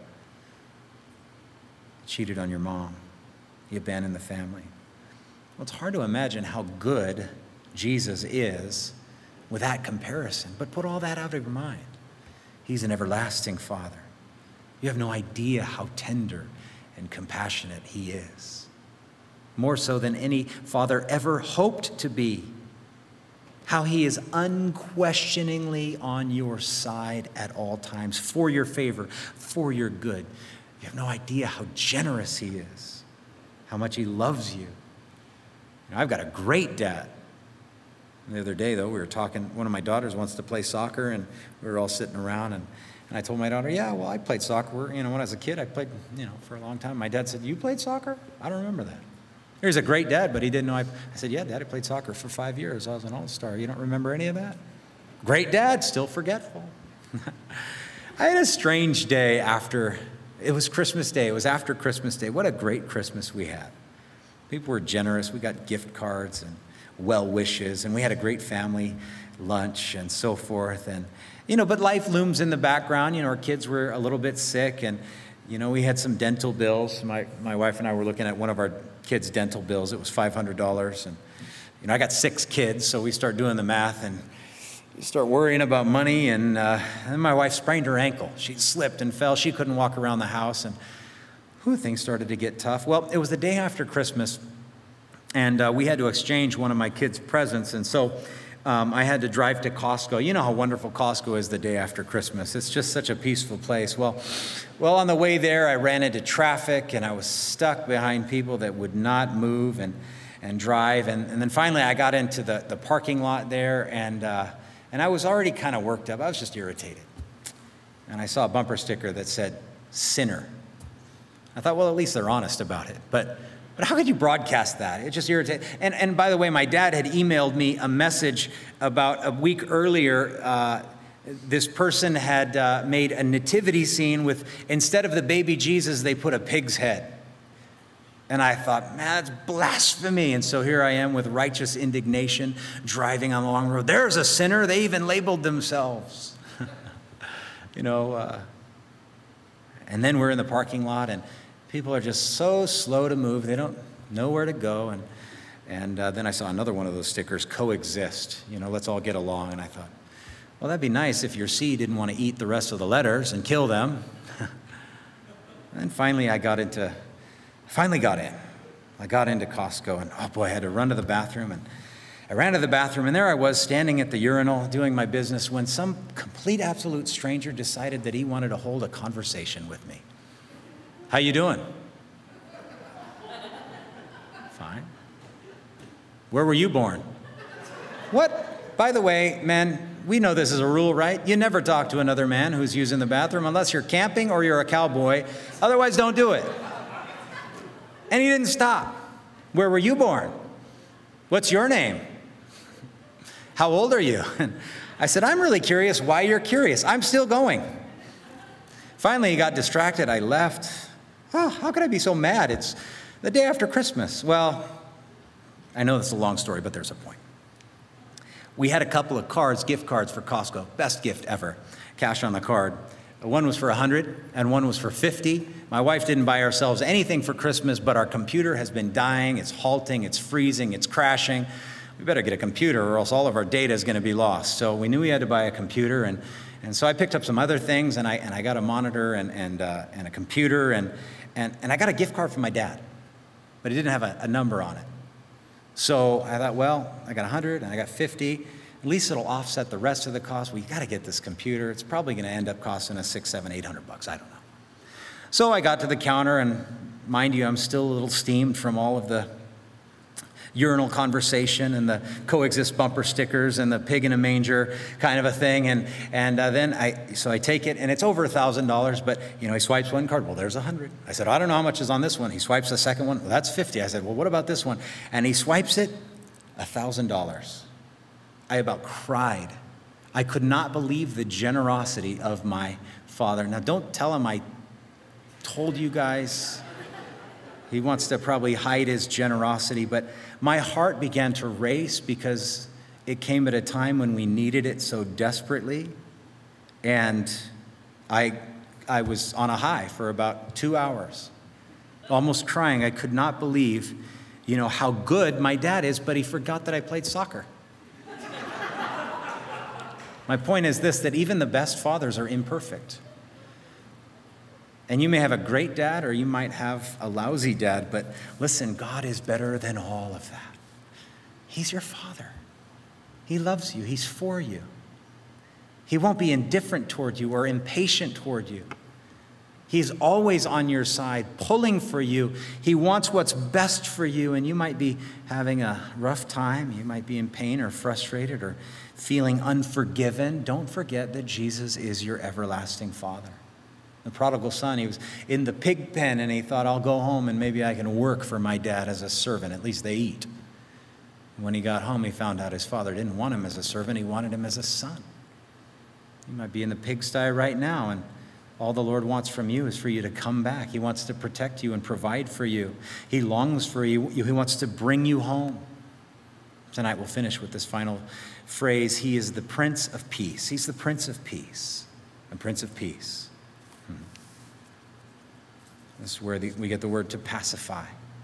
A: Cheated on your mom. You abandoned the family. Well, it's hard to imagine how good Jesus is with that comparison. But put all that out of your mind. He's an everlasting Father. You have no idea how tender and compassionate he is. More so than any father ever hoped to be. How he is unquestioningly on your side at all times, for your favor, for your good. You have no idea how generous he is, how much he loves you. I've got a great dad. The other day, though, we were talking, one of my daughters wants to play soccer, and we were all sitting around, and I told my daughter, yeah, well, I played soccer. When I was a kid, I played, for a long time. My dad said, you played soccer? I don't remember that. He was a great dad, but he didn't know. I said, yeah, Dad, I played soccer for 5 years. I was an all-star. You don't remember any of that? Great dad, still forgetful. I had a strange day after, it was Christmas Day. It was after Christmas Day. What a great Christmas we had. People were generous. We got gift cards, and well wishes, and we had a great family lunch and so forth. And, but life looms in the background. Our kids were a little bit sick, and, we had some dental bills. My wife and I were looking at one of our kids' dental bills. It was $500. And, I got 6 kids, so we start doing the math, and you start worrying about money. And then my wife sprained her ankle. She slipped and fell. She couldn't walk around the house, and things started to get tough. Well, it was the day after Christmas, and we had to exchange one of my kids' presents. And so I had to drive to Costco. You know how wonderful Costco is the day after Christmas. It's just such a peaceful place. Well, on the way there, I ran into traffic, and I was stuck behind people that would not move and drive. And then finally, I got into the parking lot there, and I was already kind of worked up. I was just irritated. And I saw a bumper sticker that said, "Sinner." I thought, well, at least they're honest about it. But how could you broadcast that? It just irritated. And by the way, my dad had emailed me a message about a week earlier. This person had made a nativity scene with, instead of the baby Jesus, they put a pig's head. And I thought, man, that's blasphemy. And so here I am with righteous indignation, driving on the long road. There's a sinner. They even labeled themselves. And then we're in the parking lot, and people are just so slow to move. They don't know where to go. And then I saw another one of those stickers, "Coexist." Let's all get along. And I thought, well, that'd be nice if your seed didn't want to eat the rest of the letters and kill them. And finally, I got in. I got into Costco, and oh boy, I had to run to the bathroom. And I ran to the bathroom, and there I was standing at the urinal doing my business when some complete absolute stranger decided that he wanted to hold a conversation with me. "How you doing?" "Fine." "Where were you born?" "What? By the way, man, we know this is a rule, right? You never talk to another man who's using the bathroom unless you're camping or you're a cowboy. Otherwise, don't do it." And he didn't stop. "Where were you born? What's your name? How old are you?" And I said, "I'm really curious why you're curious. I'm still going." Finally, he got distracted. I left. Oh, how could I be so mad? It's the day after Christmas. Well, I know this is a long story, but there's a point. We had a couple of cards, gift cards for Costco. Best gift ever. Cash on the card. One was for $100 and one was for $50. My wife didn't buy ourselves anything for Christmas, but our computer has been dying. It's halting, it's freezing, it's crashing. We better get a computer or else all of our data is going to be lost. So we knew we had to buy a computer, and so I picked up some other things, and I got a monitor and a computer, and I got a gift card from my dad, but it didn't have a number on it. So I thought, well, I got 100 and I got 50. At least it'll offset the rest of the cost. We got to get this computer. It's probably going to end up costing us $600, $700, $800. I don't know. So I got to the counter, and mind you, I'm still a little steamed from all of the urinal conversation and the coexist bumper stickers and the pig in a manger kind of a thing. And then I take it, and it's over $1,000, but he swipes one card. Well, there's 100. I said, I don't know how much is on this one. He swipes the second one. Well, that's 50. I said, well, what about this one? And he swipes it, $1,000. I about cried. I could not believe the generosity of my father. Now, don't tell him I told you guys. He wants to probably hide his generosity, but my heart began to race because it came at a time when we needed it so desperately. And I was on a high for about 2 hours, almost crying. I could not believe, how good my dad is, but he forgot that I played soccer. My point is this, that even the best fathers are imperfect. And you may have a great dad or you might have a lousy dad, but listen, God is better than all of that. He's your father. He loves you. He's for you. He won't be indifferent toward you or impatient toward you. He's always on your side, pulling for you. He wants what's best for you, and you might be having a rough time. You might be in pain or frustrated or feeling unforgiven. Don't forget that Jesus is your everlasting Father. The prodigal son, he was in the pig pen, and he thought, I'll go home and maybe I can work for my dad as a servant. At least they eat. When he got home, he found out his father didn't want him as a servant. He wanted him as a son. You might be in the pigsty right now, and all the Lord wants from you is for you to come back. He wants to protect you and provide for you. He longs for you. He wants to bring you home. Tonight we'll finish with this final phrase. He is the Prince of Peace. He's the Prince of Peace. The Prince of Peace. This is where we get the word to pacify.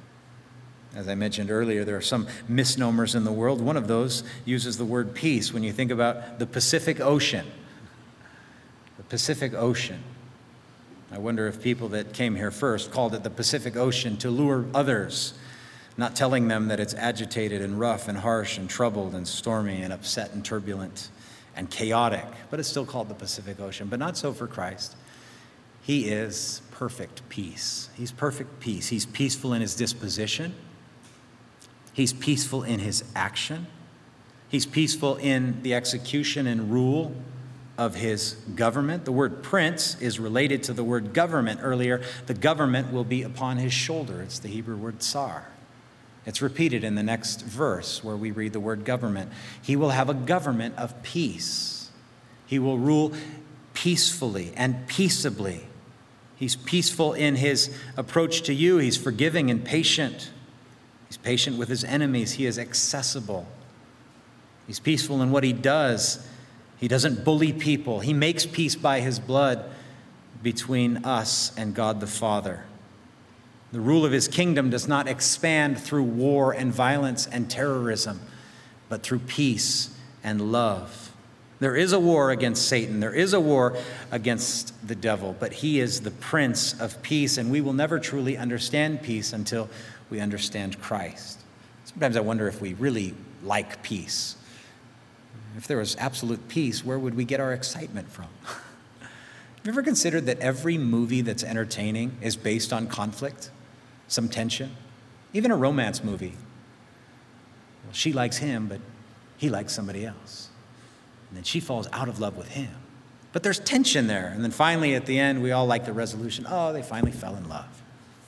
A: As I mentioned earlier, there are some misnomers in the world. One of those uses the word peace when you think about the Pacific Ocean. The Pacific Ocean. I wonder if people that came here first called it the Pacific Ocean to lure others, not telling them that it's agitated and rough and harsh and troubled and stormy and upset and turbulent and chaotic. But it's still called the Pacific Ocean. But not so for Christ. He is perfect peace. He's perfect peace. He's peaceful in his disposition. He's peaceful in his action. He's peaceful in the execution and rule of his government. The word prince is related to the word government earlier. The government will be upon his shoulder. It's the Hebrew word tsar. It's repeated in the next verse where we read the word government. He will have a government of peace. He will rule peacefully and peaceably. He's peaceful in his approach to you. He's forgiving and patient. He's patient with his enemies. He is accessible. He's peaceful in what he does. He doesn't bully people. He makes peace by his blood between us and God the Father. The rule of his kingdom does not expand through war and violence and terrorism, but through peace and love. There is a war against Satan. There is a war against the devil, but he is the Prince of Peace, and we will never truly understand peace until we understand Christ. Sometimes I wonder if we really like peace. If there was absolute peace, where would we get our excitement from? Have you ever considered that every movie that's entertaining is based on conflict, some tension? Even a romance movie. Well, she likes him, but he likes somebody else. And then she falls out of love with him. But there's tension there. And then finally, at the end, we all like the resolution. Oh, they finally fell in love.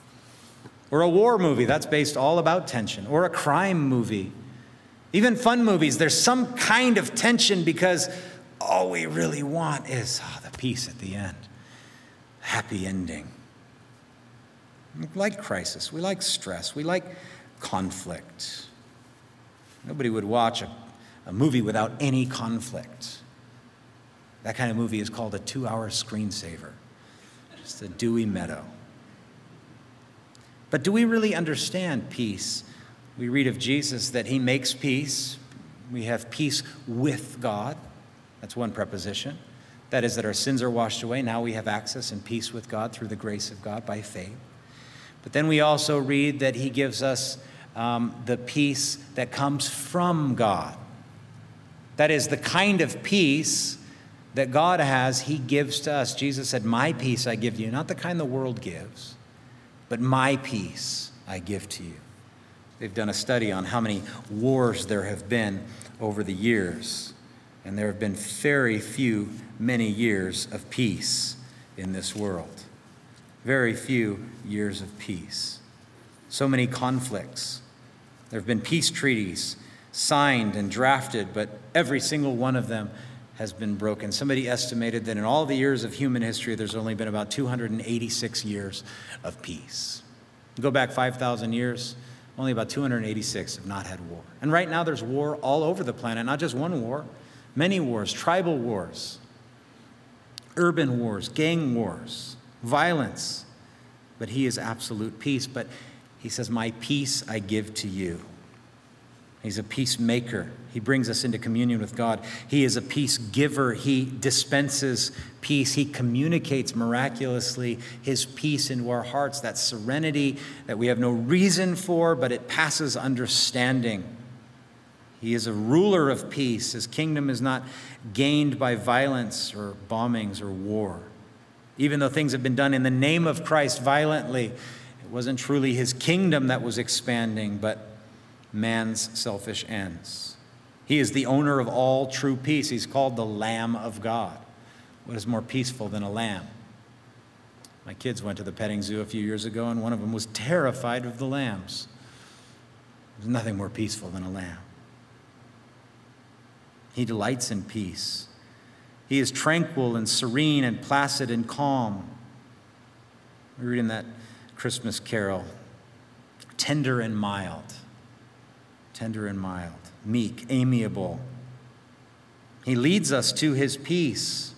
A: Or a war movie, that's based all about tension. Or a crime movie. Even fun movies, there's some kind of tension because all we really want is the peace at the end. Happy ending. We like crisis. We like stress. We like conflict. Nobody would watch a movie without any conflict. That kind of movie is called a 2-hour screensaver. Just a dewy meadow. But do we really understand peace? We read of Jesus that he makes peace. We have peace with God. That's one preposition. That is that our sins are washed away. Now we have access and peace with God through the grace of God by faith. But then we also read that he gives us the peace that comes from God. That is the kind of peace that God has, he gives to us. Jesus said, my peace I give to you, not the kind the world gives, but my peace I give to you. They've done a study on how many wars there have been over the years, and there have been very few, many years of peace in this world. Very few years of peace. So many conflicts. There have been peace treaties signed and drafted, but every single one of them has been broken. Somebody estimated that in all the years of human history, there's only been about 286 years of peace. Go back 5,000 years, only about 286 have not had war. And right now there's war all over the planet, not just one war, many wars, tribal wars, urban wars, gang wars, violence. But he is absolute peace. But he says, my peace I give to you. He's a peacemaker. He brings us into communion with God. He is a peace giver. He dispenses peace. He communicates miraculously his peace into our hearts, that serenity that we have no reason for, but it passes understanding. He is a ruler of peace. His kingdom is not gained by violence or bombings or war. Even though things have been done in the name of Christ violently, it wasn't truly his kingdom that was expanding, but man's selfish ends. He is the owner of all true peace. He's called the Lamb of God. What is more peaceful than a lamb? My kids went to the petting zoo a few years ago, and one of them was terrified of the lambs. There's nothing more peaceful than a lamb. He delights in peace. He is tranquil and serene and placid and calm. We read in that Christmas carol, tender and mild. Tender and mild. meek, amiable. He leads us to his peace,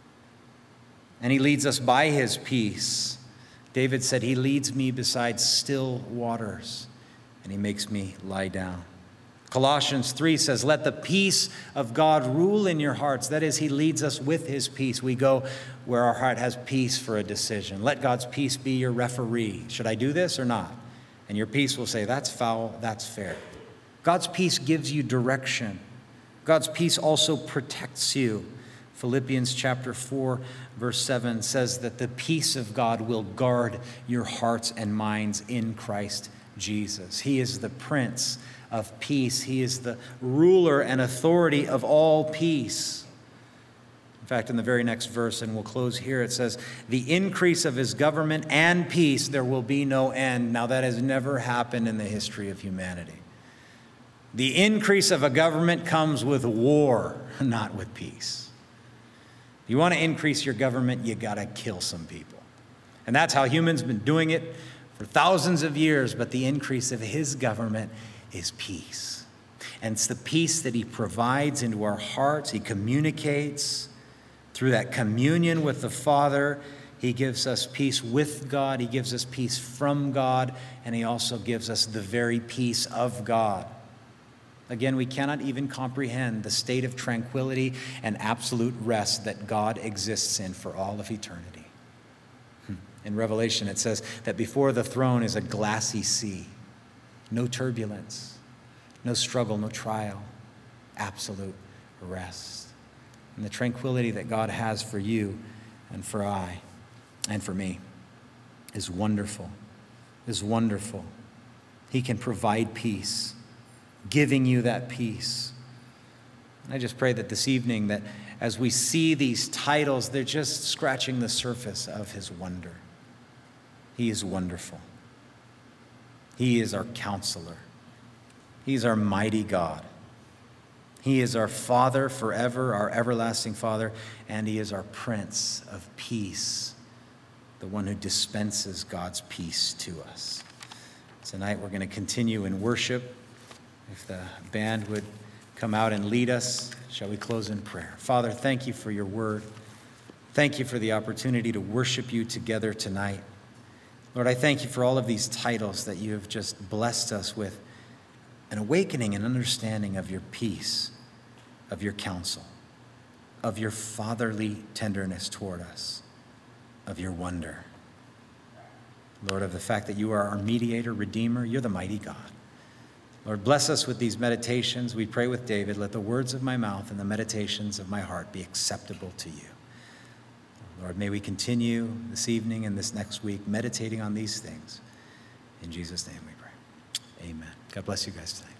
A: and he leads us by his peace. David said, he leads me beside still waters, and he makes me lie down. Colossians 3 says, let the peace of God rule in your hearts. That is, he leads us with his peace. We go where our heart has peace for a decision. Let God's peace be your referee. Should I do this or not? And your peace will say, that's foul, that's fair. God's peace gives you direction. God's peace also protects you. Philippians chapter 4, verse 7 says that the peace of God will guard your hearts and minds in Christ Jesus. He is the Prince of Peace. He is the ruler and authority of all peace. In fact, in the very next verse, and we'll close here, it says, the increase of his government and peace, there will be no end. Now, that has never happened in the history of humanity. The increase of a government comes with war, not with peace. If you want to increase your government, you got to kill some people. And that's how humans have been doing it for thousands of years, but the increase of his government is peace. And it's the peace that he provides into our hearts. He communicates through that communion with the Father. He gives us peace with God. He gives us peace from God. And he also gives us the very peace of God. Again, we cannot even comprehend the state of tranquility and absolute rest that God exists in for all of eternity. In Revelation, it says that before the throne is a glassy sea. No turbulence, no struggle, no trial, absolute rest. And the tranquility that God has for you and for I and for me is wonderful, is wonderful. He can provide peace, giving you that peace. And I just pray that this evening that as we see these titles, they're just scratching the surface of his wonder. He is wonderful. He is our counselor. He's our mighty God. He is our Father forever, our everlasting Father, and he is our Prince of Peace, the one who dispenses God's peace to us. Tonight we're going to continue in worship. If the band would come out and lead us, shall we close in prayer? Father, thank you for your word. Thank you for the opportunity to worship you together tonight. Lord, I thank you for all of these titles that you have just blessed us with, an awakening and understanding of your peace, of your counsel, of your fatherly tenderness toward us, of your wonder. Lord, of the fact that you are our mediator, redeemer, you're the mighty God. Lord, bless us with these meditations. We pray with David, let the words of my mouth and the meditations of my heart be acceptable to you. Lord, may we continue this evening and this next week meditating on these things. In Jesus' name we pray. Amen. God bless you guys tonight.